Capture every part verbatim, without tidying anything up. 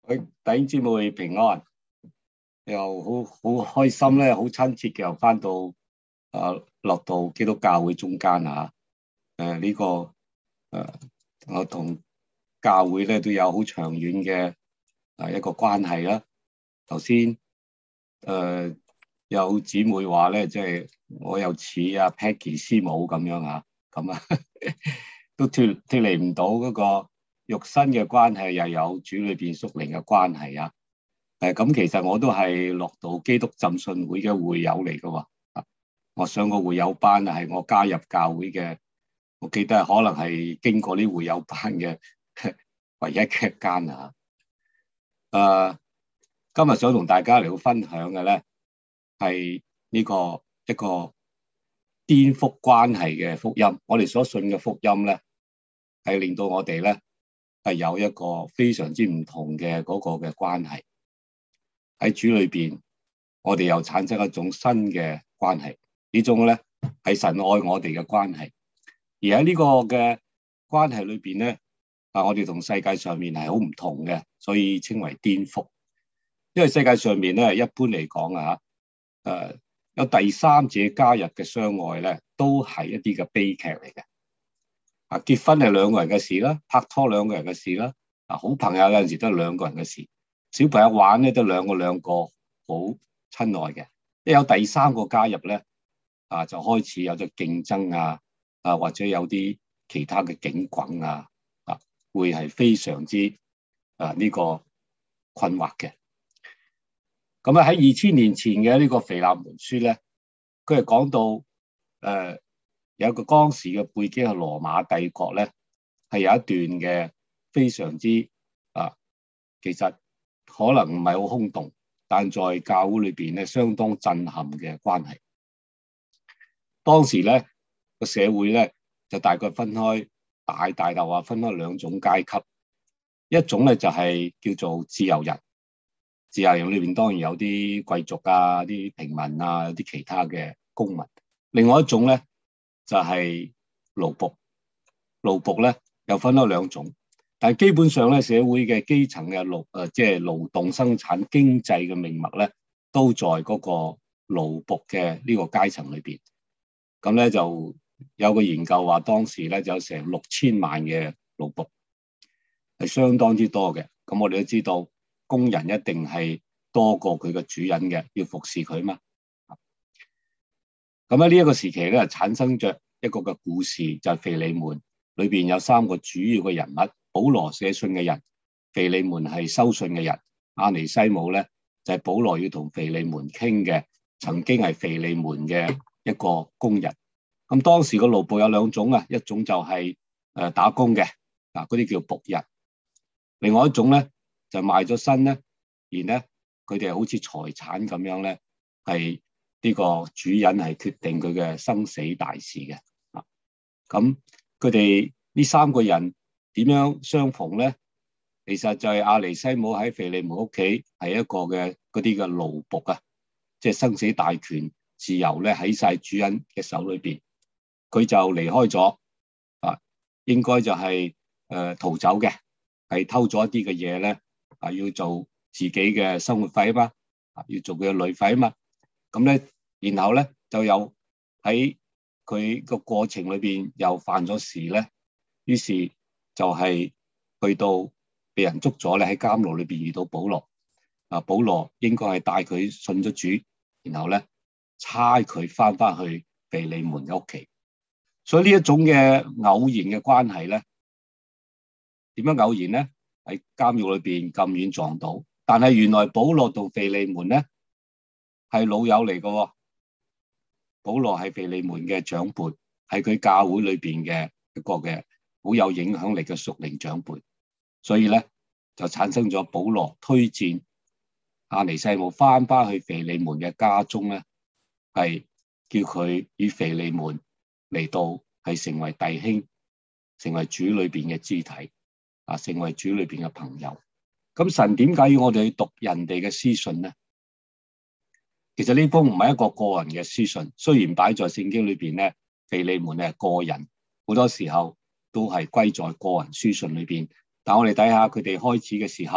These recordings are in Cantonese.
佢弟兄姊妹平安，又好好開心咧，好親切嘅又翻到啊落到基督教會中間啊！誒、呃、呢、這個誒、呃、我同教會咧都有好長遠嘅啊一個關係啦。頭先誒有姊妹話咧，即、就、係、是、我又似阿 Peggy 師母咁樣啊，咁啊都脫脫離唔到嗰個肉身嘅關係，又有主裏邊屬靈嘅關係啊！誒咁其實我都係落到基督浸信會嘅會友嚟嘅喎，啊！我上個會友班啊，係我加入教會嘅，我記得可能係經過啲會友班嘅唯一嘅一間啊！誒、啊，今日想同大家嚟到分享嘅咧，係呢個一個顛覆關係嘅福音。我哋所信嘅福音咧，係令到我哋咧係有一個非常之唔同嘅嗰個嘅關係。喺主裏邊，我哋又產生一種新嘅關係，呢種咧係神愛我哋嘅關係。而喺呢個嘅關係裏邊咧，啊，我哋同世界上面係好唔同嘅，所以稱為顛覆。因為世界上面咧，一般嚟講啊，誒、呃、有第三者加入嘅相愛咧，都係一啲嘅悲劇嚟嘅。啊，結婚係兩個人嘅事啦，拍拖兩個人嘅事啦，啊，好朋友有陣時都係兩個人嘅事。小朋友玩咧都兩個兩個好親愛嘅，一有第三個加入咧，啊就開始有咗競爭啊，啊或者有啲其他嘅境況啊，啊會係非常之啊呢個困惑嘅。咁啊喺二千年前嘅呢個腓立門書咧，佢係講到誒、呃、有一個當時嘅背景係羅馬帝國咧，係有一段嘅非常之啊其實。可能唔係好空洞，但在教會裏邊咧，相當震撼嘅關係。當時咧個社會咧就大概分開，大大就話分開兩種階級，一種咧就係、是、叫做自由人，自由人裏邊當然有啲貴族啊、啲平民啊、有啲其他嘅公民。另外一種咧就係、是、奴僕，奴僕咧又分開兩種。但係基本上咧，社會嘅基層嘅勞誒，即係勞動生產經濟嘅命脈咧，都在嗰個奴僕嘅呢個階層裏邊。咁咧就有個研究話，當時咧就有成六千萬嘅奴僕，係相當之多嘅。咁我哋都知道，工人一定係多過佢嘅主人嘅，要服侍佢嘛。咁喺呢一個時期咧，產生着一個嘅故事，就係腓利門裏邊有三個主要嘅人物。保羅寫信嘅人，腓利門係收信嘅人，阿尼西姆咧就係、是、保羅要同腓利門傾嘅，曾經係腓利門嘅一個工人。咁當時個奴僕有兩種啊，一種就係誒打工嘅，嗱嗰啲叫僕人；另外一種咧就賣咗身咧，而咧佢哋好似財產咁樣咧，係呢個主人係決定佢嘅生死大事嘅。啊，咁佢哋呢三個人。點樣相逢咧？其實就係阿尼西姆喺腓利門屋企係一個嘅嗰啲嘅奴僕啊，即係生死大權自由咧喺晒主人嘅手裏邊，佢就離開咗啊，應該就係、是、誒、呃、逃走嘅，係偷咗一啲嘅嘢咧啊，要做自己嘅生活費啊嘛，啊要做佢嘅旅費啊嘛，咁咧然後咧就有喺佢個過程裏邊又犯咗事咧，於是。就係去到被人捉咗咧，喺監牢裏邊遇到保羅，啊，保羅應該係帶佢信咗主，然後咧差佢翻翻去腓利門嘅屋企，所以呢一種嘅偶然嘅關係咧，點樣偶然咧？喺監獄裏邊咁遠撞到，但係原來保羅同腓利門咧係老友嚟嘅，保羅係腓利門嘅長輩，係佢教會裏邊嘅一個嘅。好有影響力嘅屬靈長輩，所以咧就產生咗保羅推薦阿尼西姆翻返去腓利門嘅家中咧，係叫佢與腓利門嚟到係成為弟兄，成為主裏邊嘅肢體啊，成為主裏邊嘅朋友。咁神點解要我哋去讀人哋嘅書信咧？其實呢封唔係一個個人嘅書信，雖然擺在聖經裏邊咧，腓利門係個人，好多時候。都係歸在個人書信裏邊，但我哋睇下佢哋開始嘅時候，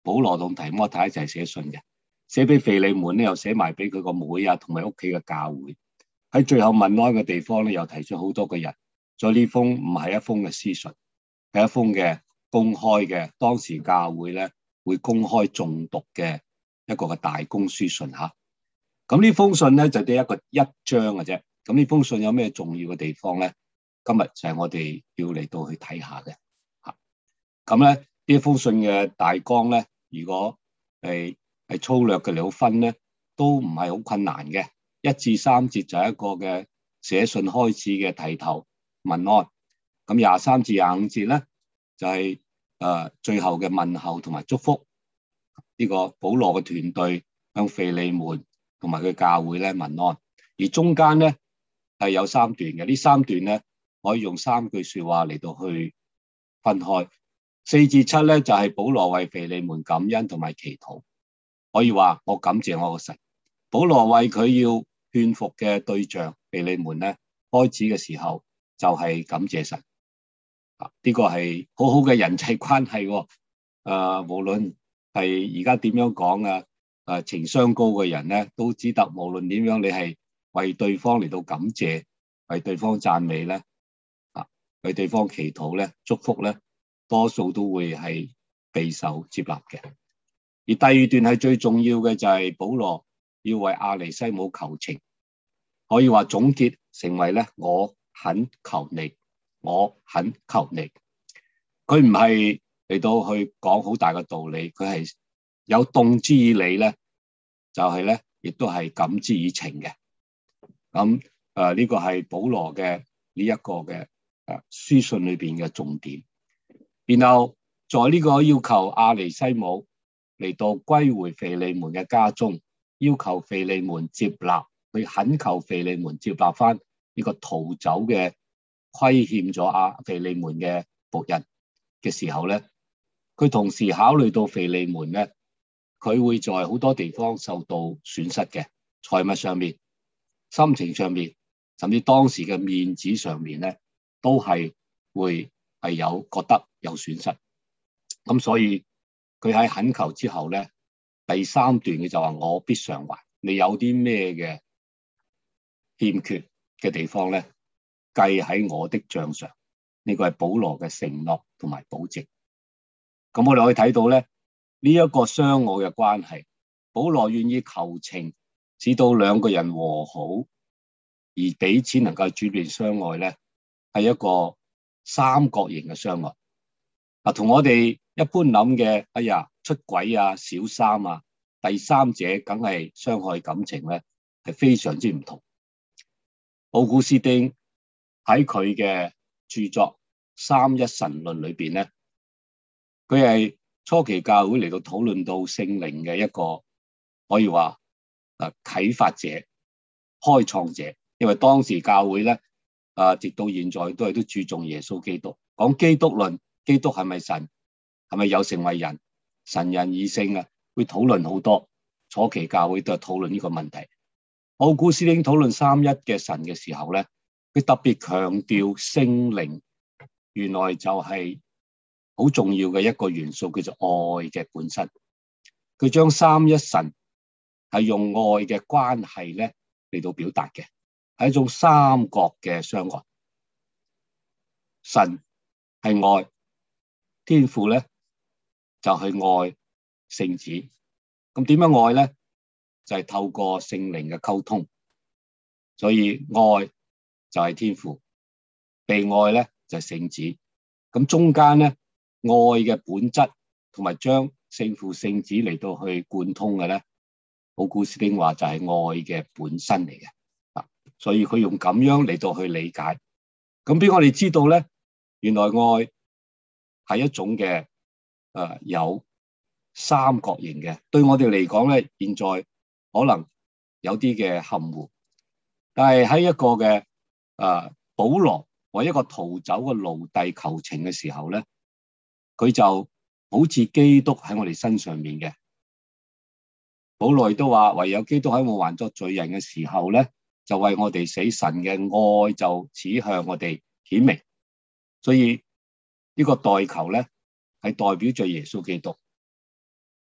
保羅同提摩太一齊寫信嘅，寫俾腓利門咧，又寫埋俾佢個妹啊，同埋屋企嘅教會。喺最後問安嘅地方咧，又提出好多個人。所以呢封唔係一封嘅私信，係一封嘅公開嘅，當時教會咧會公開誦讀嘅一個嘅大公書信吓。咁呢封信咧就得一個一章嘅啫。咁呢封信有咩重要嘅地方咧？今日就係我哋要嚟到去睇下嘅吓。咁咧呢一封信嘅大綱咧，如果係係粗略嘅嚟到分咧，都唔係好困難嘅。一至三節就係一個嘅寫信開始嘅題頭問安。咁廿三至廿五節咧就係、是、誒、呃、最後嘅問候同埋祝福。呢、這個保羅嘅團隊向腓利門同埋佢教會咧問安。而中間咧係有三段嘅，呢三段咧可以用三句說話嚟到去分開。四至七咧就係、是、保羅為腓利門感恩同埋祈禱，可以話我感謝我個神。保羅為佢要勸服嘅對象腓利門咧，開始嘅時候就係感謝神。啊，呢、這個係好好嘅人際關係。誒、呃，無論係而家點樣講啊，誒、呃，情商高嘅人咧，都知得無論點樣，你係為對方嚟到感謝，為對方讚美咧，啊，為對方祈禱咧，祝福咧，多數都會係備受接納嘅。而第二段係最重要嘅，就係保羅要為亞尼西姆求情，可以話總結成為咧，我懇求你，我懇求你。佢唔係嚟到去講好大嘅道理，佢係有動之以理咧，就係咧，亦都係感之以情嘅。咁誒呢個係保羅嘅呢一個嘅誒書信裏邊嘅重點。然後在呢個要求亞尼西姆嚟到歸回腓利門嘅家中，要求腓利門接納，去懇求腓利門接納翻呢個逃走嘅虧欠咗阿腓利門嘅僕人嘅時候咧，佢同時考慮到腓利門咧，佢會在好多地方受到損失嘅，財物上面、心情上面，甚至當時嘅面子上面咧，都係會係有覺得有損失。咁所以佢喺懇求之後咧，第三段嘅就話我必償還。你有啲咩嘅欠缺嘅地方咧，計喺我的賬上。呢個係保羅嘅承諾同埋保證。咁我哋可以睇到咧，呢、這、一個相愛嘅關係，保羅願意求情，使到兩個人和好，而彼此能夠轉變相愛咧，係一個三角形嘅相愛。嗱，同我哋一般諗嘅，哎呀出軌啊、小三啊、第三者梗係傷害感情咧，係非常之唔同。奧古斯丁喺佢嘅著作《三一神論》裏邊咧，佢係初期教會嚟到討論到聖靈嘅一個可以話誒啟發者、開創者。因為當時教會咧啊，直到現在都係都注重耶穌基督，講基督論，基督係咪神，係咪有成為人，神人二性啊，會討論好多。初期教會都係討論呢個問題。奧古斯丁討論三一嘅神嘅時候咧，佢特別強調聖靈原來就係好重要嘅一個元素，叫做愛嘅本身。佢將三一神係用愛嘅關係咧嚟到表達嘅，係一種三角嘅相愛。神係愛，天父咧就係愛聖子。咁點樣愛咧？就係透過聖靈嘅溝通。所以愛就係天父，被愛咧就係聖子。咁中間咧愛嘅本質同埋將聖父聖子嚟到去貫通嘅咧，奧古斯丁話就係愛嘅本身嚟嘅。啊，所以佢用咁樣嚟到去理解。咁俾我哋知道咧，原來愛係一種嘅誒、呃、有三角形嘅。對我哋嚟講咧，現在可能有啲嘅含糊，但係喺一個嘅誒、呃、保羅為一個逃走嘅奴隸求情嘅時候咧，佢就好似基督喺我哋身上面嘅。保羅都話，唯有基督喺我還作罪人嘅時候咧，就為我哋死，神嘅愛就指向我哋顯明。所以呢個代求咧係代表着耶穌基督。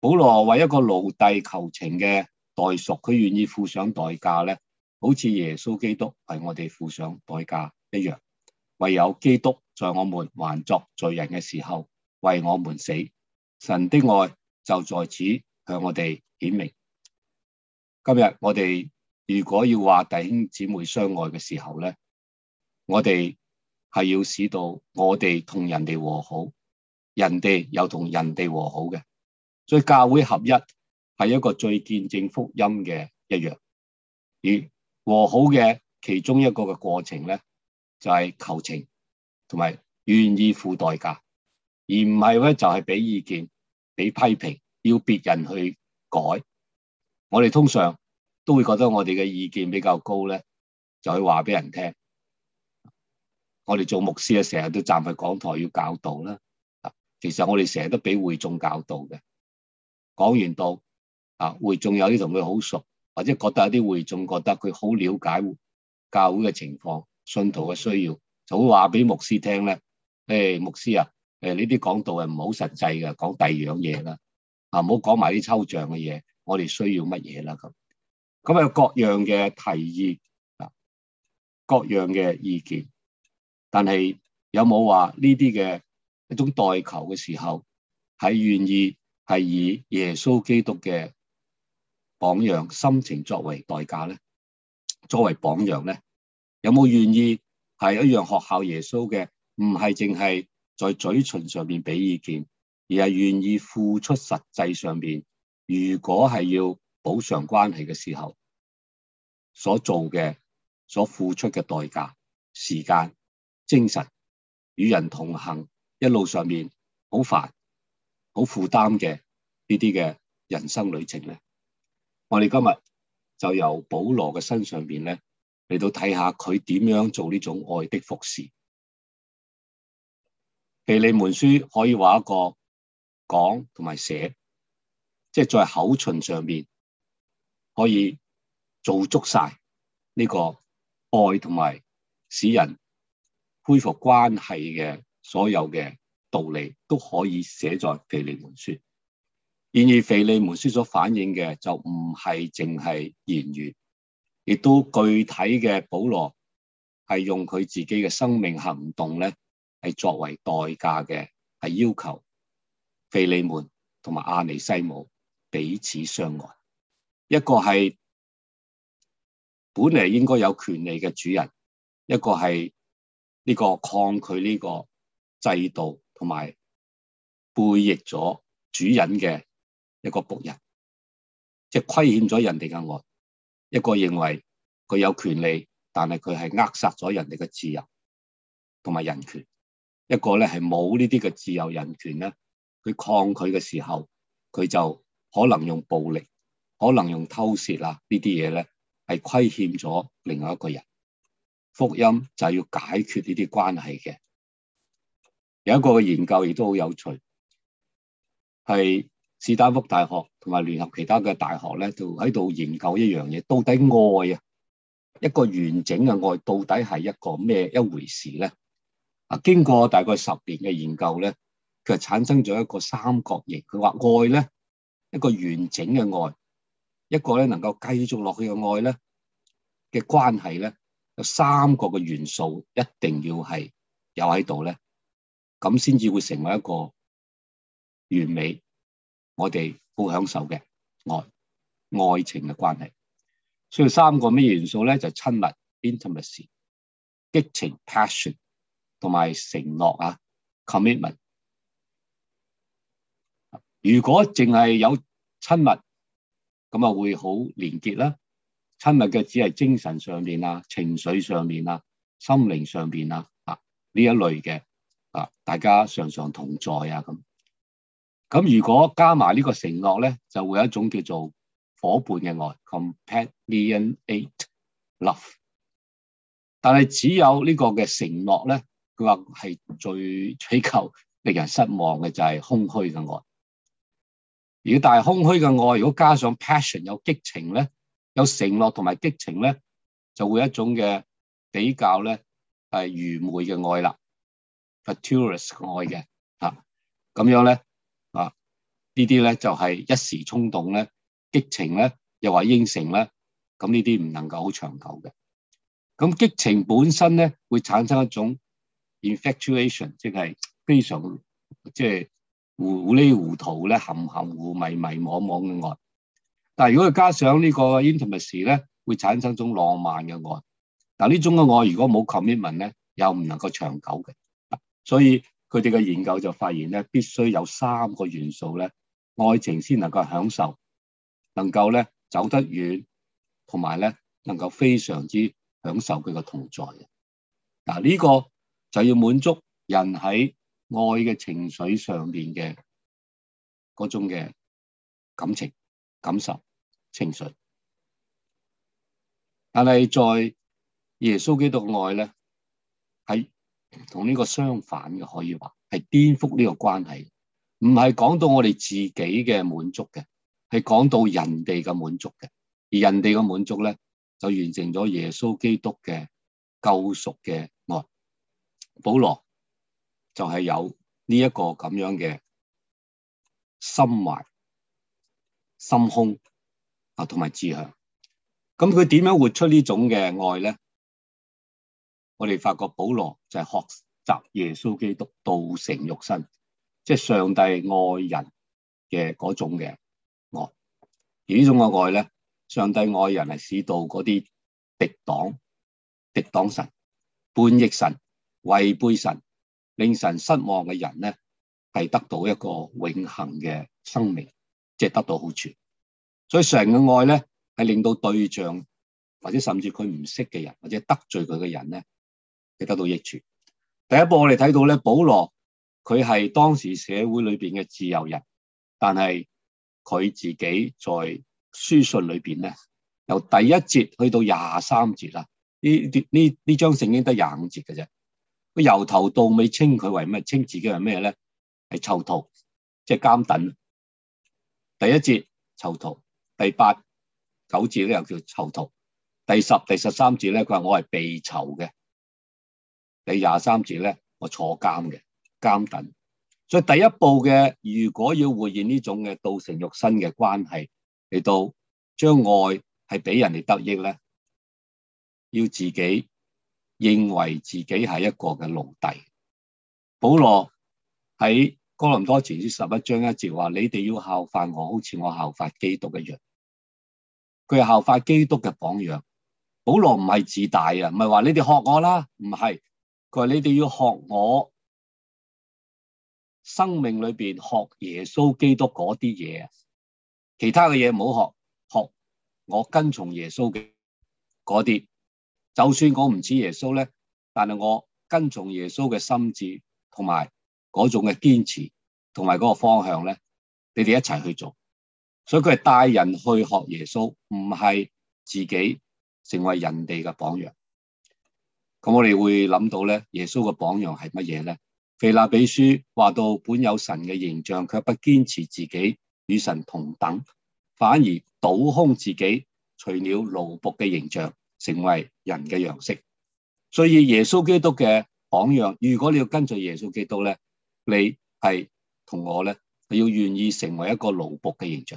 保羅為一個奴隸求情嘅代贖，佢願意付上代價咧，好似耶穌基督為我哋付上代價一樣。唯有基督在我們還作罪人嘅時候為我們死，神的愛就在此向我哋顯明。今日我哋如果要話弟兄姊妹相愛嘅時候咧，我哋係要使到我哋同人哋和好，人哋又同人哋和好嘅。所以教會合一係一個最見證福音嘅一樣，而和好嘅其中一個嘅過程咧，就係求情同埋願意付代價，而唔係咧就係俾意見、俾批評，要別人去改。我哋通常都會覺得我哋嘅意見比較高咧，就去話俾人聽。我哋做牧師啊，成日都站喺講台要教導啦。其實我哋成日都俾會眾教導嘅。講完道啊，會眾有啲同佢好熟，或者覺得有啲會眾覺得佢好了解教會嘅情況、信徒嘅需要，就會話俾牧師聽咧。誒，牧師啊，誒呢啲講道係唔好實際嘅，講第二樣嘢啦。啊，唔好講埋啲抽象嘅嘢，我哋需要乜嘢啦咁。咁有各樣嘅提議啊，各樣嘅意見，但係有冇話呢啲嘅一種代求嘅時候係願意係以耶穌基督嘅榜樣心情作為代價咧？作為榜樣咧，有冇願意係一樣學效耶穌嘅？唔係淨係在嘴唇上面俾意見，而係願意付出實際上面。如果係要補償關係嘅時候，所做嘅、所付出嘅代價、時間、精神，與人同行，一路上面好煩、好負擔嘅呢啲嘅人生旅程咧，我哋今日就由保羅嘅身上邊咧嚟到睇下佢點樣做呢種愛的服侍。腓利門書可以話一個講同埋寫，即係在口唇上面可以做足晒呢個愛同埋使人恢復關係嘅所有嘅道理，都可以寫在腓利門書。然而腓利門書所反映嘅就唔係淨係言語，亦都具體嘅保羅係用佢自己嘅生命行動咧，係作為代價嘅，係要求腓利門同埋阿尼西姆彼此相愛。一個係本嚟應該有權利嘅主人，一個係呢個抗拒呢個制度同埋背逆咗主人嘅一個僕人，即係虧欠咗人哋嘅愛。一個認為佢有權利，但係佢係扼殺咗人哋嘅自由同埋人權。一個咧係冇呢啲嘅自由人權咧，佢抗拒嘅時候，佢就可能用暴力，可能用偷竊啊呢啲嘢咧，係虧欠咗另外一個人。福音就係要解決呢啲關係嘅。有一個嘅研究亦都好有趣，係斯坦福大學同埋聯合其他嘅大學咧，就喺度研究一樣嘢，到底愛啊，一個完整嘅愛到底係一個咩一回事咧？啊，經過大概十年嘅研究咧，佢係產生咗一個三角形。佢話愛咧，一個完整嘅愛，一個咧能夠繼續落去嘅愛咧嘅關係咧，有三個嘅元素一定要係有喺度咧，咁先至會成為一個完美，我哋好享受嘅愛愛情嘅關係。需要三個咩元素咧？就係親密 intimacy、激情 passion 同埋承諾啊 commitment。如果淨係有親密，咁啊會好連結啦。親密嘅只係精神上面啊、情緒上面啊、心靈上面啊啊呢一類嘅啊，大家常常同在啊咁。咁如果加埋呢個承諾咧，就會有一種叫做夥伴嘅愛 companionate love。但係只有呢個嘅承諾咧，佢話係最比較令人失望嘅就係空虛嘅愛。如果但係空虛嘅愛，如果加上 passion 有激情咧，有承諾同埋激情咧，就會有一種嘅比較咧係愚昧嘅愛啦 ，fatuous 愛嘅嚇，咁樣咧啊， 呢啲咧就係一時衝動咧，激情咧，又話應承咧，咁呢啲唔能夠好長久嘅。咁激情本身咧會產生一種 infatuation， 即係非常即係糊糊裡糊塗咧，含含糊迷迷惘惘嘅愛。但係如果佢加上呢個 intimacy 咧，會產生一種浪漫嘅愛。嗱，呢種嘅愛如果冇 commitment 咧，又唔能夠長久嘅。所以佢哋嘅研究就發現咧，必須有三個元素咧，愛情先能夠享受，能夠咧走得遠，同埋咧能夠非常之享受佢嘅同在嘅。嗱，呢個就要滿足人喺愛嘅情緒上面嘅嗰種嘅感情、感受、情緒。但係在耶穌基督嘅愛咧，係同呢個相反嘅，可以話係顛覆呢個關係，唔係講到我哋自己嘅滿足嘅，係講到人哋嘅滿足嘅。而人哋嘅滿足咧，就完成咗耶穌基督嘅救贖嘅愛。保羅就係有呢一個咁樣嘅心懷、心胸啊，同埋志向。咁佢點樣活出呢種嘅愛咧？我哋發覺保羅就係學習耶穌基督道成肉身，即係上帝愛人嘅嗰種嘅愛。而呢種嘅愛咧，上帝愛人係使到嗰啲敵擋、敵擋神、叛逆神、違背神、令神失望嘅人咧，係得到一個永恆嘅生命，即係得到好處。所以神嘅愛咧，係令到對象或者甚至佢唔識嘅人或者得罪佢嘅人咧，係得到益處。第一步我哋睇到咧，保羅佢係當時社會裏邊嘅自由人，但係佢自己在書信裏邊咧，由第一節去到廿三節啦，呢呢呢章聖經得廿五節嘅啫。佢由頭到尾稱佢為咩？稱自己係咩咧？係囚徒，即係監躉。第一節囚徒，第八九節咧又叫囚徒，第十、第十三節咧佢話我係被囚嘅，第廿三節咧我坐監嘅監躉。所以第一步嘅，如果要活現呢種嘅道成肉身嘅關係，嚟到將愛係俾人哋得益咧，要自己認為自己係一個嘅奴隸。保羅喺哥林多前書十一章一節話：你哋要效法我，好似我效法基督一樣。佢係效法基督嘅榜樣。保羅唔係自大啊，唔係話你哋學我啦，唔係。佢話你哋要學我生命裏邊學耶穌基督嗰啲嘢，其他嘅嘢唔好學，學我跟從耶穌嘅嗰啲。就算我唔似耶穌咧，但係我跟從耶穌嘅心志同埋嗰種嘅堅持同埋嗰個方向咧，你哋一齊去做。所以佢係帶人去學耶穌，唔係自己成為人哋嘅榜樣。咁我哋會諗到咧，耶穌嘅榜樣係乜嘢咧？腓立比書話到，本有神嘅形象，卻不堅持自己與神同等，反而倒空自己，除了奴僕嘅形象，成為人嘅樣式。所以耶穌基督嘅榜樣，如果你要跟隨耶穌基督咧，你係同我咧係要願意成為一個奴僕嘅形象。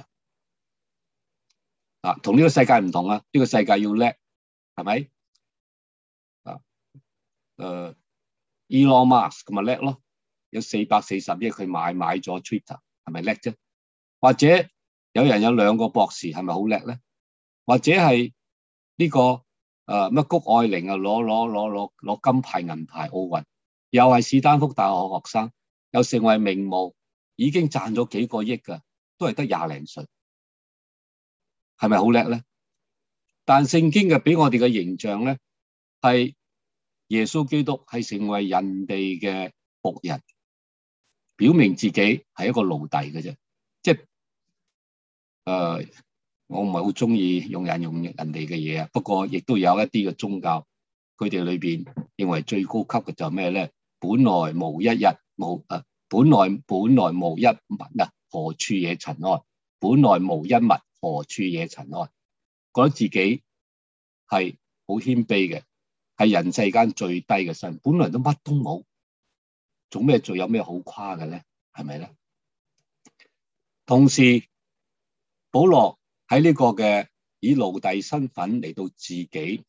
啊，同呢個世界唔同啊！呢、這個世界要叻，係咪？啊，誒 Elon Musk 咁咪叻咯，有四百四十億佢買買咗 Twitter， 係咪叻啫？或者有人有兩個博士，係咪好叻咧？或者係呢、這個誒乜、呃、谷愛凌啊，攞攞攞攞攞金牌銀牌奧運，又係史丹福大學學生，又成為名模，已經賺咗幾個億噶，都係得廿零歲。係咪好叻咧？但聖經嘅俾我哋嘅形象咧，係耶穌基督係成為人哋嘅僕人，表明自己係一個奴隸嘅啫。即係誒、呃，我唔係好中意用人用人哋嘅嘢啊。不過亦都有一啲嘅宗教，佢哋裏邊認為最高級嘅就係咩咧？本來無一日無誒、呃，本來本來無一物啊，何處惹塵埃？本來無一物。何處惹塵埃？覺得自己係好謙卑嘅，係人世間最低嘅身，本來都乜都冇，做咩仲有咩好誇嘅咧？係咪咧？ 同時保羅喺呢個嘅以奴隸身份嚟到自己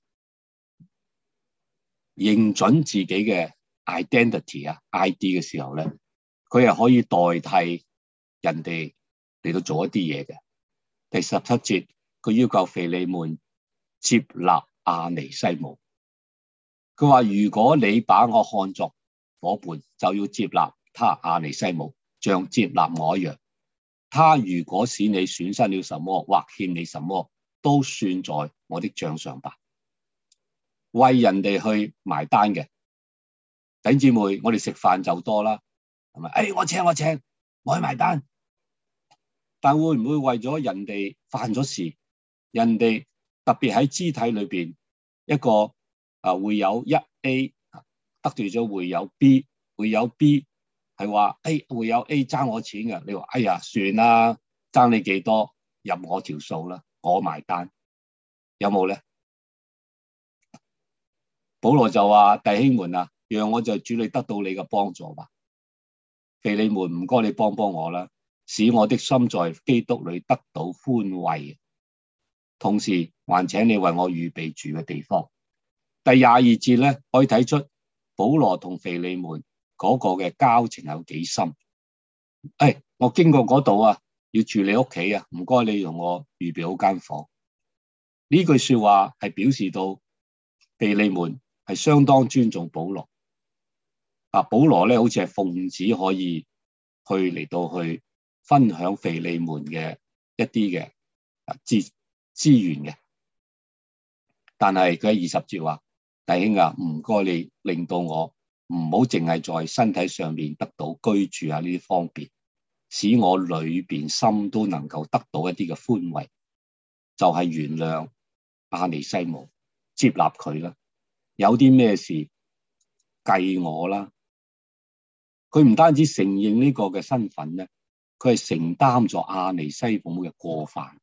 認準自己嘅 identity 啊 I D 嘅時候咧，佢係可以代替人哋嚟到做一啲嘢嘅。第十七節，佢要求腓利門接納阿尼西姆。佢話：如果你把我看作夥伴，就要接納他阿尼西姆，像接納我一樣。他如果使你損失了什麼，或欠你什麼，都算在我的賬上吧。為人哋去埋單嘅弟兄姊妹，我哋食飯就多啦，係咪？誒，我請我請，我去埋單。但會唔會為咗人哋犯咗事，人哋特別喺肢體裏邊一個啊會有一 A 得罪咗會有 B， 會有 B 係話誒會有 A 爭我錢嘅，你話哎呀算啦，爭你幾多入我條數啦，我埋單，有冇咧？保羅就話：弟兄們啊，讓我就主你得到你嘅幫助吧。腓利門，唔該你幫幫我啦，使我的心在基督裏得到寬慰，同時還請你為我預備住嘅地方。第廿二節咧，可以睇出保羅同腓利門嗰個嘅交情有幾深。誒，我經過嗰度啊，要住你屋企啊，唔該你同我預備好間房。呢句說話係表示到腓利門係相當尊重保羅。啊，保羅咧好似係奉旨可以去嚟到去分享腓利門嘅一啲嘅資資源嘅，但係佢喺二十節話：弟兄啊，唔該你令到我唔好淨係在身體上面得到居住啊呢啲方便，使我裏邊心都能夠得到一啲嘅寬慰，就係原諒阿尼西姆，接納佢啦。有啲咩事計我啦。佢唔單止承認呢個嘅身份咧，佢係承擔咗阿尼西姆嘅過犯。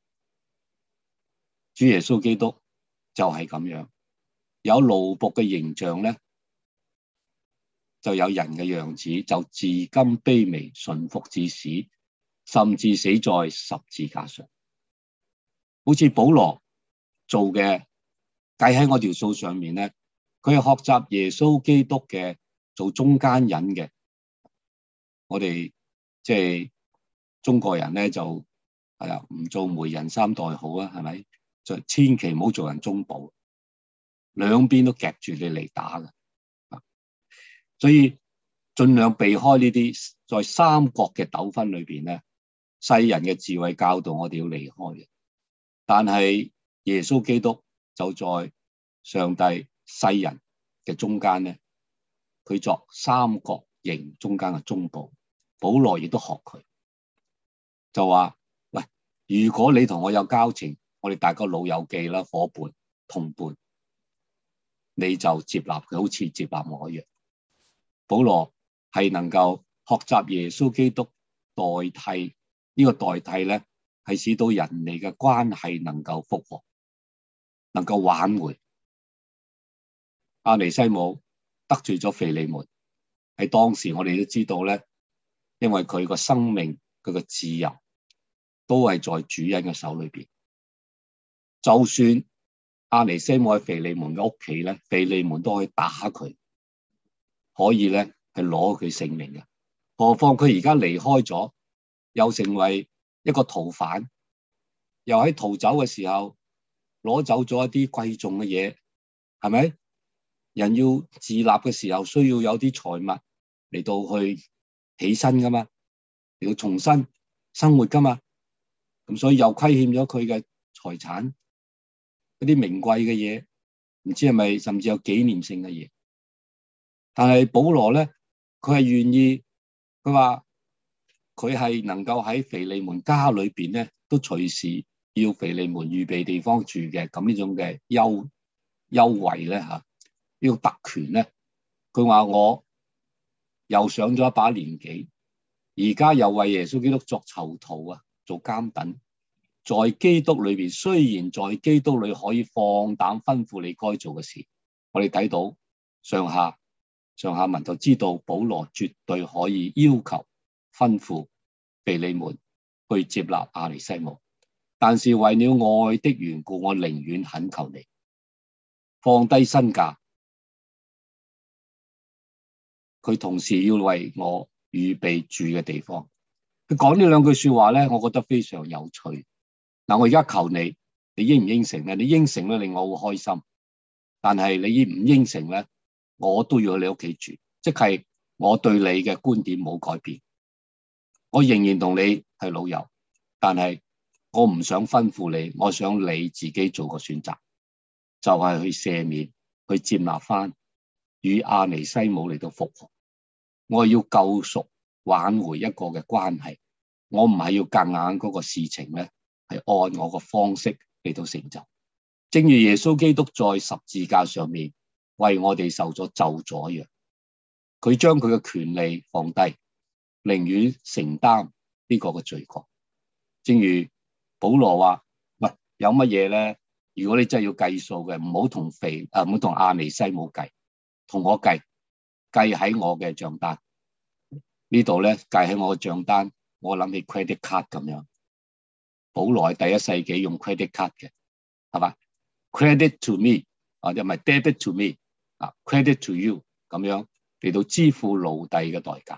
主耶穌基督就係咁樣，有奴僕嘅形象咧，就有人嘅樣子，就至今卑微順服至死，甚至死在十字架上。好似保羅做嘅計喺我條數上面咧，佢係學習耶穌基督嘅做中間人嘅。我哋即係中國人咧，就係啊，唔做媒人三代好啊，係咪？就千祈唔好做人中保，兩邊都夾住你嚟打嘅。所以盡量避開呢啲在三角嘅糾紛裏邊咧，世人嘅智慧教導我哋要離開嘅。但係耶穌基督就在上帝世人嘅中間咧，佢作三角形中間嘅中保。保羅亦都學佢，就話：喂，如果你同我有交情，我哋大家老友記啦，夥伴同伴，你就接納佢，好似接納我一樣。保羅係能夠學習耶穌基督代替，呢個代替咧係使到人哋嘅關係能夠復和，能夠挽回。阿尼西姆得罪咗腓利門，喺當時我哋都知道咧，因為佢個生命佢個自由都係在主人嘅手裏邊。就算阿尼西姆喺腓利門嘅屋企咧，腓利門都可以打佢，可以咧係攞佢性命嘅。何況佢而家離開咗，又成為一個逃犯，又喺逃走嘅時候攞走咗一啲貴重嘅嘢，係咪？人要自立嘅時候，需要有啲財物嚟到去起身噶嘛，嚟到重新生活噶嘛。咁所以又虧欠咗佢嘅財產，嗰啲名貴嘅嘢，唔知係咪甚至有紀念性嘅嘢。但係保羅咧，佢係願意，佢話佢係能夠喺腓利門家裏邊咧，都隨時要腓利門預備地方住嘅。咁呢種嘅優優惠咧吓，呢個特權咧，佢話我又上咗一把年紀，而家又為耶穌基督作囚徒啊，做監躉，在基督裏邊，雖然在基督裏可以放膽吩咐你該做嘅事，我哋睇到上下上下文就知道保羅絕對可以要求吩咐腓利門去接納阿尼西姆，但是為了愛的緣故，我寧願懇求你放低身價。佢同時要為我預備住嘅地方。佢講呢兩句說話咧，我覺得非常有趣。嗱，我而家求你，你應唔應承咧？你應承咧，令我好開心。但係你唔應承咧，我都要喺你屋企住，即係我對你嘅觀點冇改變。我仍然同你係老友，但係我唔想吩咐你，我想你自己做個選擇，就係去赦免，去接納翻與阿尼西姆嚟到復合。我要救贖，挽回一個嘅關係。我唔係要夾硬嗰個事情咧，係按我個方式嚟到成就。正如耶穌基督在十字架上面為我哋受咗咒詛一樣，佢將佢嘅權利放低，寧願承擔呢個嘅罪過。正如保羅話：喂，有乜嘢咧？如果你真係要計數嘅，唔好同肥啊，唔好同阿尼西姆計，同我計，計喺我嘅賬單呢度咧，計喺我嘅賬單。我諗起 credit card 咁樣，保羅係第一世紀用 credit card 嘅，係嘛？ credit to me 或者唔係 debit to me 啊 ，credit to you 咁樣嚟到支付奴隸嘅代價，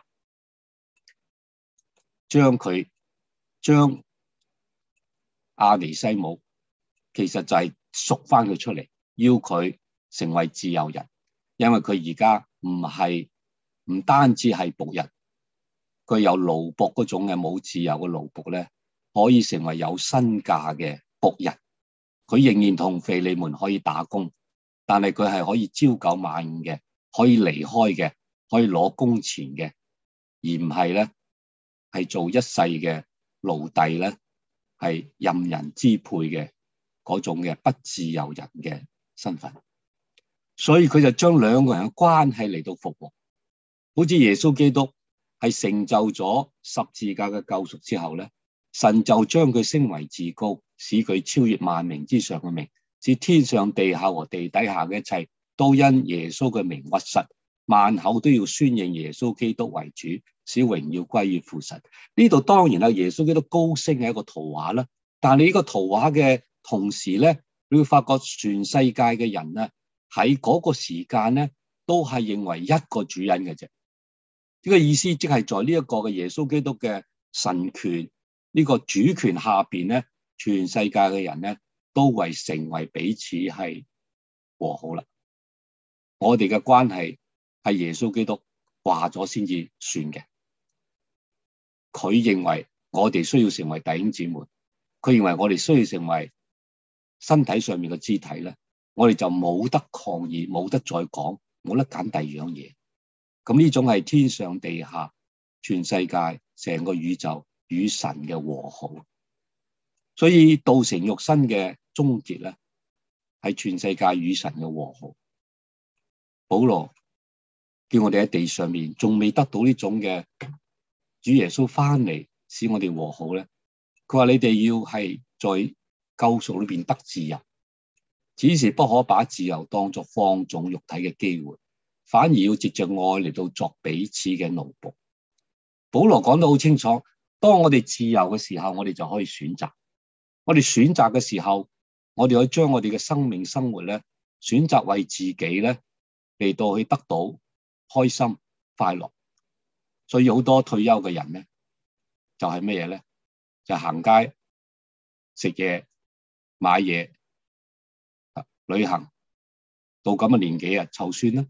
將佢將阿尼西姆其實就係贖翻佢出嚟，要佢成為自由人，因為佢而家唔係唔單止係僕人。佢有奴僕嗰種嘅冇自由嘅奴僕咧，可以成為有身價嘅僕人。佢仍然同腓利門可以打工，但係佢係可以朝九晚五嘅，可以離開嘅，可以攞工錢嘅，而唔係咧係做一世嘅奴隸咧，係任人支配嘅嗰種嘅不自由人嘅身份。所以佢就將兩個人嘅關係嚟到復和，好似耶穌基督。係成就咗十字架嘅救贖之後咧，神就將佢升為至高，使佢超越萬名之上嘅名，使天上地下和地底下嘅一切都因耶穌嘅名屈膝，萬口都要宣認耶穌基督為主，使榮耀歸於父神。呢度當然啦，耶穌基督高升係一個圖畫啦，但係你呢個圖畫嘅同時咧，你會發覺全世界嘅人咧喺嗰個時間咧都係認為一個主人嘅啫。呢個意思即係在呢一個嘅耶穌基督嘅神權呢個主權下邊咧，全世界嘅人咧都為成為彼此係和好啦。我哋嘅關係係耶穌基督話咗先至算嘅。佢認為我哋需要成為弟兄姊妹，佢認為我哋需要成為身體上面嘅肢體咧，我哋就冇得抗議，冇得再講，冇得揀第二樣嘢。咁呢種係天上地下全世界成個宇宙與神嘅和好，所以道成肉身嘅終結咧係全世界與神嘅和好。保羅叫我哋喺地上面仲未得到呢種嘅主耶穌翻嚟使我哋和好咧，佢話你哋要係在救贖裏邊得自由，只是不可把自由當作放縱肉體嘅機會，反而要藉着愛嚟到作彼此嘅奴僕。保羅講得好清楚，當我哋自由嘅時候，我哋就可以選擇。我哋選擇嘅時候，我哋可以將我哋嘅生命生活咧，選擇為自己咧嚟到去得到開心快樂。所以好多退休嘅人咧，就係咩嘢咧？就行街、食嘢、買嘢、旅行，到咁嘅年紀啊，就算啦。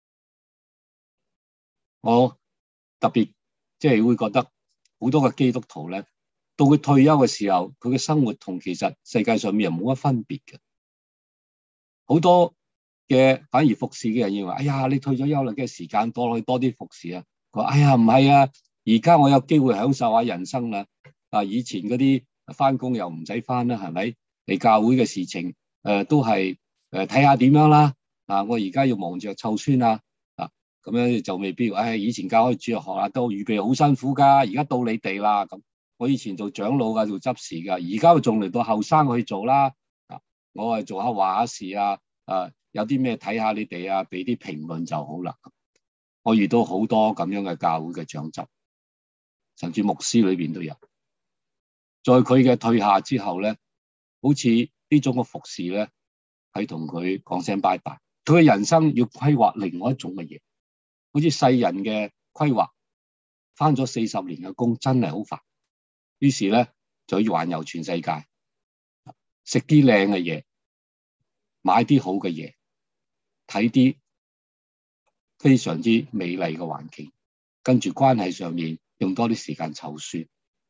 我特別即係會覺得好多嘅基督徒咧，到佢退休嘅時候，佢嘅生活同其實世界上面又冇乜分別嘅。好多嘅反而服侍嘅人認為，哎呀，你退咗休啦，嘅時間多，可以多啲服侍啊。佢話，哎呀，唔係啊，而家我有機會享受下人生啦。啊，以前嗰啲翻工又唔使翻啦，係咪？嚟教會嘅事情，誒、呃、都係誒睇下點樣啦。啊，我而家要忙着湊孫啊。咁樣就未必，唉、哎！以前教開主日學啊，都預備好辛苦噶。而家到你哋啦，咁我以前做長老噶，做執事噶，而家仲嚟到後生去做啦。啊，我係做下話下事啊，誒，有啲咩睇下你哋啊，俾啲評論就好啦。我遇到好多咁樣嘅教會嘅長執，甚至牧師裏邊都有。 在佢嘅退下之後咧，好似呢種嘅服侍咧，係同佢講聲拜拜。佢嘅人生要規劃另外一種嘅嘢，好似世人嘅規劃，返咗四十年嘅工真係好煩。於是咧就要環遊全世界，食啲靚嘅嘢，買啲好嘅嘢，睇啲非常之美麗嘅環境，跟住關係上面用多啲時間籌算。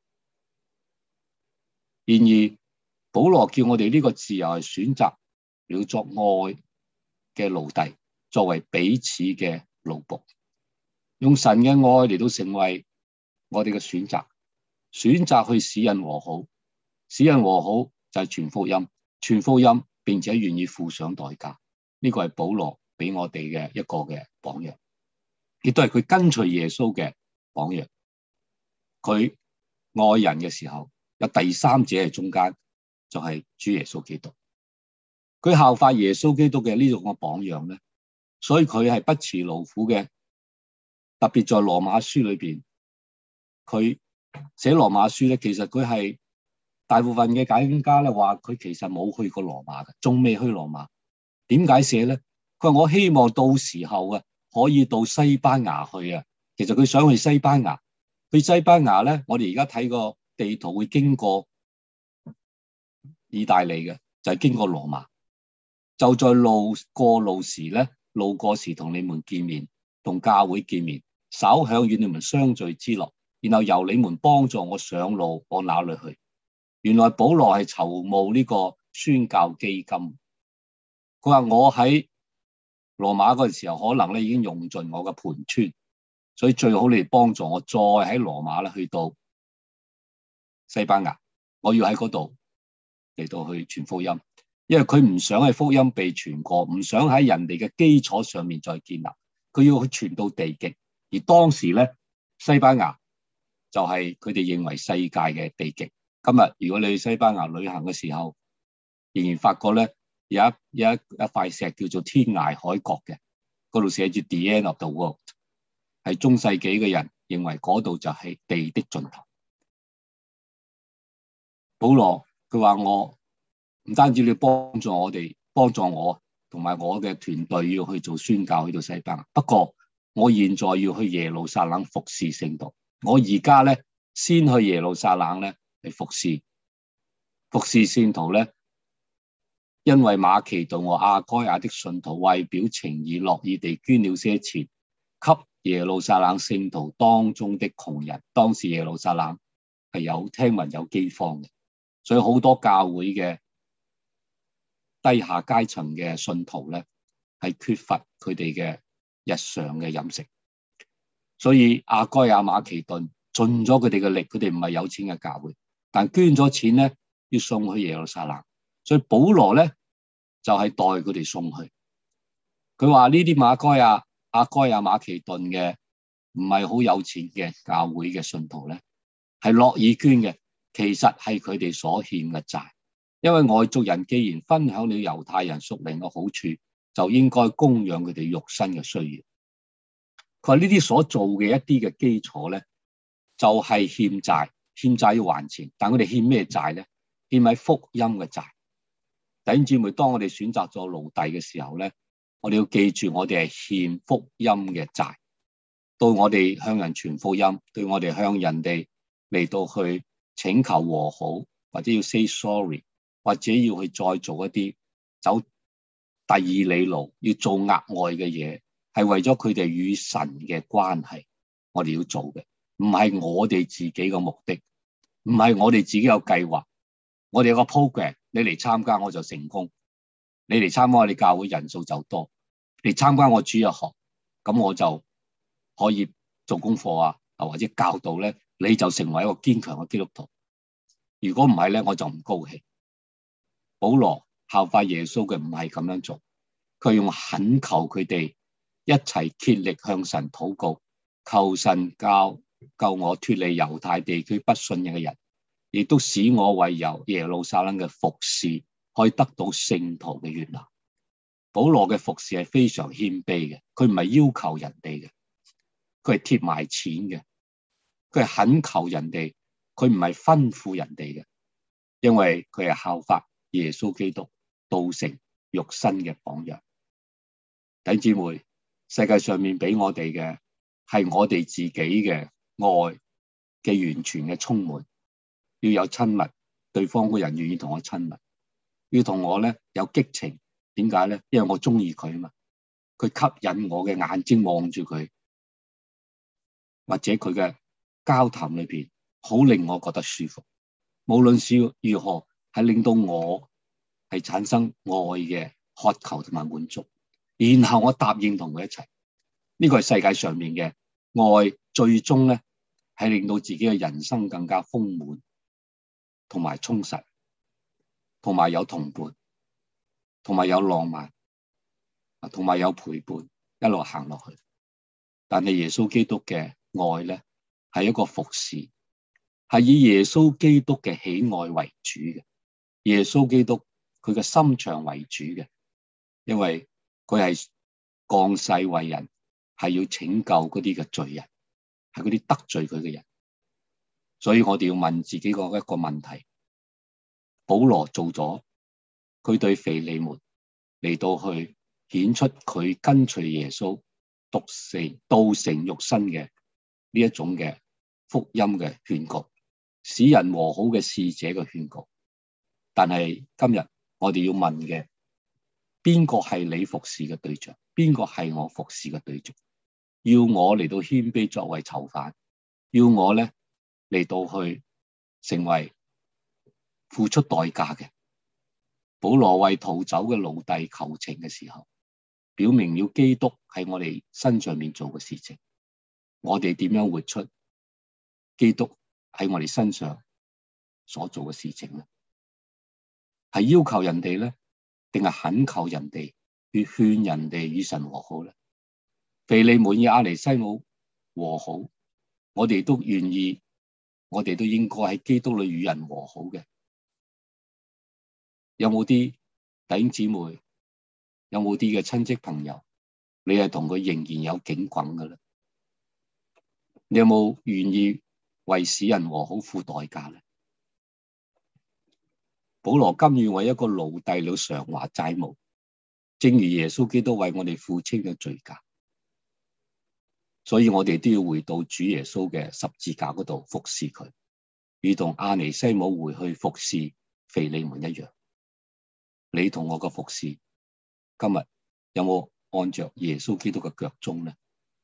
然而保羅叫我哋呢個自由係選擇了作愛嘅奴隸，作為彼此嘅奴僕，用神嘅愛嚟到成為我哋嘅選擇，選擇去使人和好，使人和好就係傳福音，傳福音並且願意付上代價。呢個係保羅俾我哋嘅一個嘅榜樣，亦都係佢跟隨耶穌嘅榜樣。佢愛人嘅時候，有第三者喺中間，就係主耶穌基督。佢效法耶穌基督嘅呢種嘅榜樣咧，所以佢係不辭勞苦嘅。特別在羅馬書裏邊，佢寫羅馬書咧，其實佢係大部分嘅解經家咧話佢其實冇去過羅馬嘅，仲未去羅馬。點解寫咧？佢話我希望到時候啊，可以到西班牙去啊。其實佢想去西班牙，去西班牙咧，我哋而家睇個地圖會經過意大利嘅，就係經過羅馬。就在路過路時咧，路過時同你們見面，同教會見面，稍享與你們相聚之樂，然後由你們幫助我上路往哪裏去。原來保羅係籌募呢個宣教基金。佢話我喺羅馬嗰陣時候，可能咧已經用盡我嘅盤川，所以最好你哋幫助我，再喺羅馬咧去到西班牙，我要喺嗰度嚟到去傳福音。因為佢唔想係福音被傳過，唔想喺人哋嘅基礎上面再建立，佢要去傳到地極。而當時咧，西班牙就係佢哋認為世界嘅地極。今日如果你去西班牙旅行嘅時候，仍然發覺咧有一有一一塊石叫做天涯海角嘅，嗰度寫住 The End of the World， 係中世紀嘅人認為嗰度就係地的盡頭。保羅佢話我唔單止你幫助我哋，幫助我同埋我嘅團隊要去做宣教去到西班牙。不過我現在要去耶路撒冷服侍聖徒。我而家咧先去耶路撒冷咧嚟服侍服侍聖徒咧，因為馬其頓和亞該亞的信徒為表情意，樂意地捐了些錢給耶路撒冷聖徒當中的窮人。當時耶路撒冷係有聽聞有饑荒嘅，所以好多教會嘅低下階層嘅信徒咧，係缺乏佢哋嘅日常嘅飲食，所以亞該亞馬其頓盡咗佢哋嘅力，佢哋唔係有錢嘅教會，但捐咗錢咧要送去耶路撒冷，所以保羅咧就係、是、代佢哋送去。佢話呢啲馬該亞、亞該亞馬其頓嘅唔係好有錢嘅教會嘅信徒咧，係樂意捐嘅，其實係佢哋所欠嘅債。因為外族人既然分享了猶太人屬靈嘅好處，就應該供養佢哋肉身嘅需要。佢話呢啲所做嘅一啲嘅基礎咧，就係、是、欠債，欠債要還錢。但佢哋欠咩債咧？欠喺福音嘅債。弟兄姊妹，當我哋選擇做奴隸嘅時候咧，我哋要記住，我哋係欠福音嘅債。到我哋向人傳福音，對我哋向人哋嚟到去請求和好，或者要 say sorry。或者要去再做一啲走第二里路，要做額外嘅嘢，係為咗佢哋與神嘅關係，我哋要做嘅，唔係我哋自己嘅目的，唔係我哋自己有計劃。我哋有個 program， 你嚟參加我就成功，你嚟參加我哋教會人數就多，你參加我主日學，咁我就可以做功課啊，或者教導咧，你就成為一個堅強嘅基督徒。如果唔係咧，我就唔高興。保羅效法耶穌嘅唔係咁樣做，佢用懇求佢哋一齊竭力向神禱告，求神教救我脫離猶太地區不信任嘅人，亦都使我為由耶路撒冷嘅服侍可以得到聖徒嘅悅納。保羅嘅服侍係非常謙卑嘅，佢唔係要求人哋嘅，佢係貼埋錢嘅，佢係懇求人哋佢唔係吩咐人哋嘅，因為佢係效法耶穌基督道成肉身嘅榜樣。弟兄姊妹，世界上面俾我哋嘅係我哋自己嘅愛嘅完全嘅充滿，要有親密，對方個人願意同我親密，要同我咧有激情。點解咧？因為我中意佢啊嘛，佢吸引我嘅眼睛望住佢，或者佢嘅交談裏邊好令我覺得舒服。無論是如何，係令到我係產生愛嘅渴求同埋滿足，然後我答應同佢一齊。呢個係世界上面嘅愛，最終咧係令到自己嘅人生更加豐滿，同埋充實，同埋有同伴，同埋有浪漫，同埋有陪伴，一路行落去。但係耶穌基督嘅愛咧係一個服侍，係以耶穌基督嘅喜愛為主嘅。耶穌基督佢嘅心腸為主嘅，因為佢係降世為人，係要拯救嗰啲嘅罪人，係嗰啲得罪佢嘅人。所以我哋要問自己個一個問題：保羅做咗，佢對腓利門嚟到去顯出佢跟隨耶穌道成道成肉身嘅呢一種嘅福音嘅勸告，使人和好嘅使者嘅勸告。但係今日我哋要問嘅，邊個係你服侍嘅對象？邊個係我服侍嘅對象？要我嚟到謙卑作為囚犯，要我咧嚟到去成為付出代價嘅。保羅為逃走嘅奴隸求情嘅時候，表明了基督喺我哋身上面做嘅事情。我哋點樣活出基督喺我哋身上所做嘅事情咧？係要求人哋咧，定係懇求人哋，去勸人哋與神和好咧？腓利門與阿尼西姆和好，我哋都願意，我哋都應該喺基督裏與人和好嘅。有冇啲弟兄姊妹，有冇啲嘅親戚朋友，你係同佢仍然有警棍嘅咧？你有冇願意為使人和好付代價咧？保羅甘願為一個奴隸嚟償還債務，正如耶穌基督為我哋付清嘅罪價。所以我哋都要回到主耶穌嘅十字架嗰度服侍佢，如同阿尼西姆回去服侍腓利門一樣。你同我嘅服侍，今日有冇按着耶穌基督嘅腳蹤呢？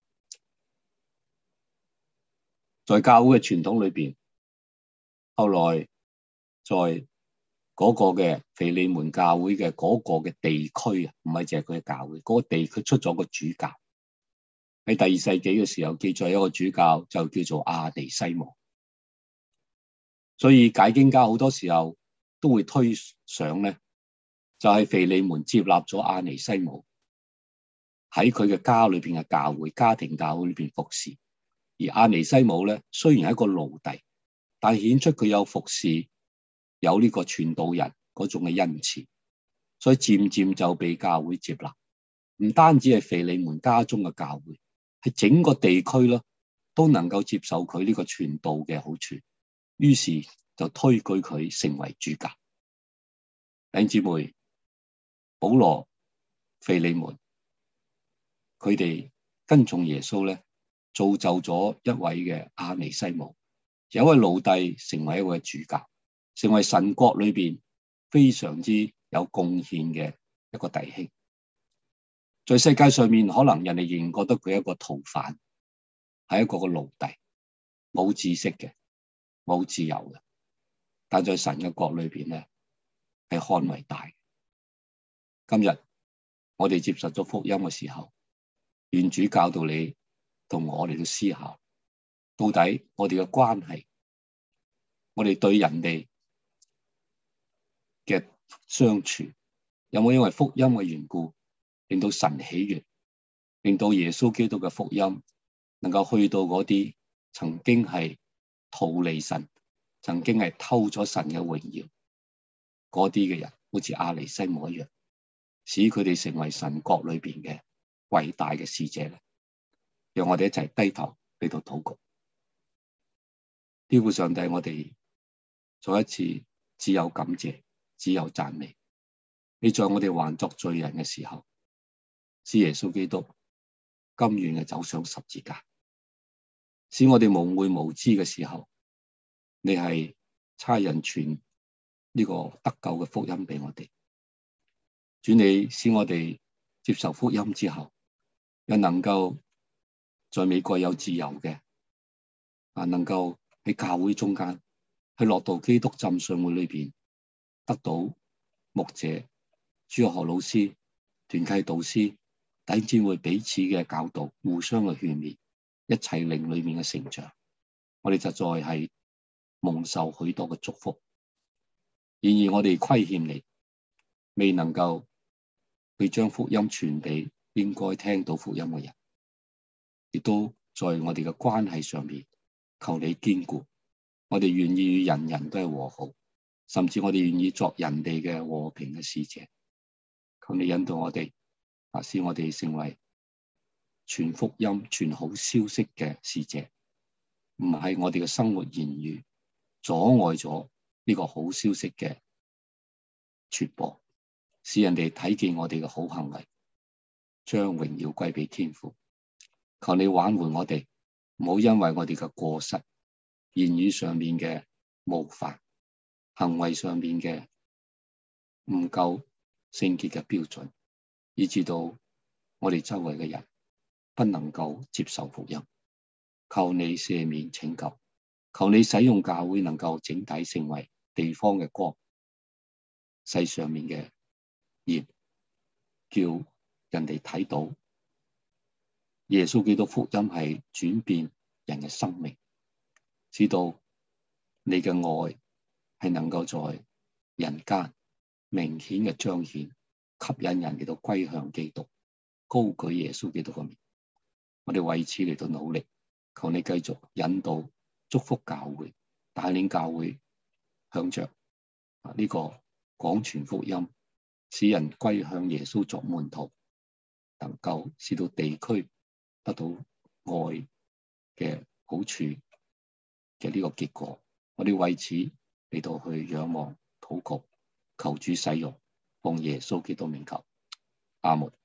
在教會嘅傳統裏邊，後來在嗰個嘅腓利門教會嘅嗰個嘅地區啊，唔係淨係佢嘅教會，嗰個地區出咗個主教。喺第二世紀嘅時候，記載一個主教就叫做阿尼西姆。所以解經家好多時候都會推想咧，就係腓利門接納咗阿尼西姆喺佢嘅家裏邊嘅教會、家庭教會裏邊服侍。而阿尼西姆咧，雖然係一個奴隸，但顯出佢有服侍、有呢個傳道人嗰種嘅恩賜，所以漸漸就被教會接納。唔單止係腓利門家中嘅教會，係整個地區咯，都能夠接受佢呢個傳道嘅好處，於是就推舉佢成為主教。弟兄姊妹，保羅、腓利門，佢哋跟從耶穌咧，造就咗一位嘅阿尼西姆，有一位奴隸成為一位主教，成為神國裏邊非常之有貢獻嘅一個弟兄。在世界上面，可能人哋仍然覺得佢係一個逃犯，係一個個奴隸，冇知識嘅，冇自由嘅。但在神嘅國裏邊咧，係看為大。今日我哋接受咗福音嘅時候，願主教導你同我哋去思考，到底我哋嘅關係，我哋對人哋嘅相處，有冇因為福音嘅緣故，令到神喜悅，令到耶穌基督嘅福音能夠去到嗰啲曾經係逃離神、曾經係偷咗神嘅榮耀嗰啲嘅人，好似阿尼西姆一樣，使佢哋成為神國裏邊嘅偉大嘅使者咧。讓我哋一齊低頭嚟到禱告。 天父上帝，我哋再一次只有感謝，只有讚美。你在我哋還作罪人嘅時候，使耶穌基督甘願嘅走上十字架，使我哋蒙昧無知嘅時候，你係差人傳呢個得救嘅福音俾我哋。主，你使我哋接受福音之後，又能夠在美國有自由嘅啊，能夠喺教會中間，喺樂道基督浸信會裏邊得到牧者、主日學老師、團契導師、弟兄姊妹彼此嘅教導，互相嘅勸勉，一切靈裏面嘅成長。我哋實在係蒙受許多嘅祝福。然而我哋虧欠你，未能夠去將福音傳俾應該聽到福音嘅人，亦都在我哋嘅關係上面求你堅固。我哋願意與人人都係和好，甚至我哋願意作人哋嘅和平嘅使者。求你引導我哋，啊，使我哋成為傳福音、傳好消息嘅使者，唔係我哋嘅生活言語阻礙咗呢個好消息嘅傳播，使人哋睇見我哋嘅好行為，將榮耀歸俾天父。求你挽回我哋，唔好因為我哋嘅過失、言語上面嘅冒犯、行為上面嘅唔夠聖潔嘅標準，以致到我哋周圍嘅人不能夠接受福音。求你赦免拯救，求你使用教會能夠整體成為地方嘅光，世上面嘅鹽，叫人哋睇到耶穌基督福音係轉變人嘅生命，知道你嘅愛係能夠在人間明顯嘅彰顯，吸引人嚟到歸向基督，高舉耶穌基督嘅名。我哋為此嚟到努力，求你繼續引導、祝福教會，帶領教會向着呢個廣傳福音，使人歸向耶穌作門徒，能夠使到地區得到愛嘅好處嘅呢個結果。我哋為此嚟到去仰望禱告，求主使用，奉耶穌基督名求，阿門。